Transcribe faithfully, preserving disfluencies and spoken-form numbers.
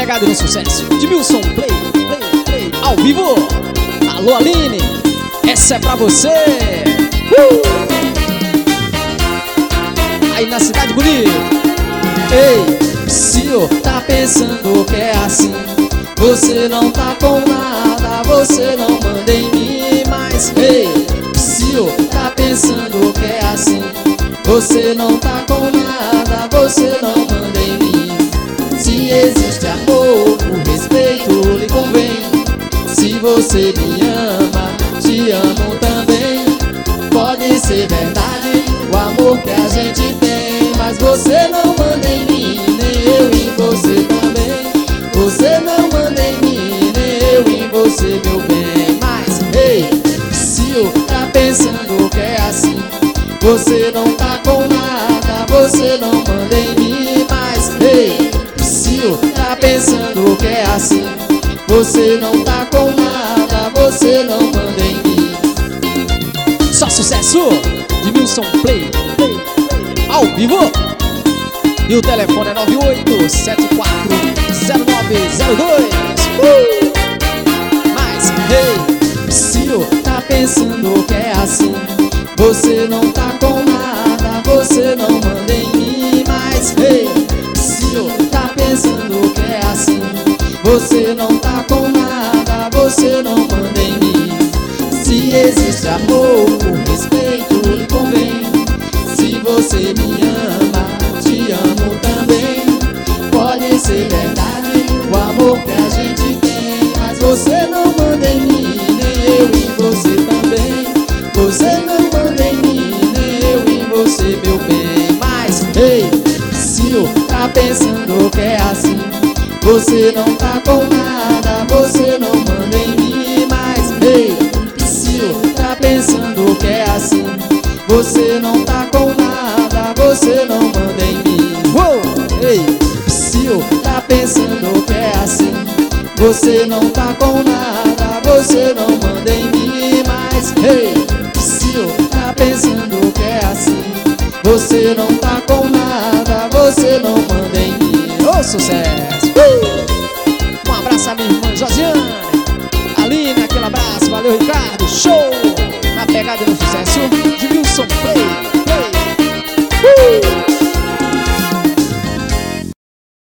pegada e no sucesso de Wilson Play, Play, Play, ao vivo. Alô Aline, essa é pra você. uh! Aí na cidade bonita. Ei, se eu tá pensando que é assim, você não tá com nada, você não manda em mim. Mas ei, se eu tá pensando que é assim, você não tá com nada, você não manda em mim. Se existe amor, o respeito lhe convém. Se você me ama, te amo também. Pode ser verdade o amor que a gente tem, mas você não manda em mim, nem eu em você também. Você não manda em mim, nem eu em você, meu bem. Mas ei, se eu tá pensando que é assim, você não tá com nada, você não manda em mim. Mas ei, se eu tá pensando que é assim, você não tá com nada, você não manda em mim. Só sucesso de Wilson Play, Play, Play, ao vivo. E o telefone é nove oito sete quatro zero nove zero dois. uh! Mas ei, se eu tá pensando que é assim, você não tá com nada, você não manda em mim. Mas ei, se eu tá pensando que é assim, você não tá com nada, você não manda em mim. Se existe amor, o respeito lhe convém. Se você me ama, te amo também. Pode ser verdade o amor que a gente tem, mas você não manda em mim, nem eu em você também. Você não manda em mim, nem eu em você, meu bem. Mas ei, se eu tá pensando que é assim, você não tá com nada, você não manda em mim. Mas ei, se eu tá pensando que é assim, você não tá com nada, você não manda em mim. Uou! Ei, se eu tá pensando que é assim, você não tá com nada, você não manda em mim. Mas ei, se eu tá pensando que é assim, você não tá com nada, você não manda em mim. Ô, sucesso! Uh! Um abraço à minha irmã Josiane, Aline, aquele abraço, valeu Ricardo, show! Na pegada e no sucesso de Wilson Play, Play. Uh!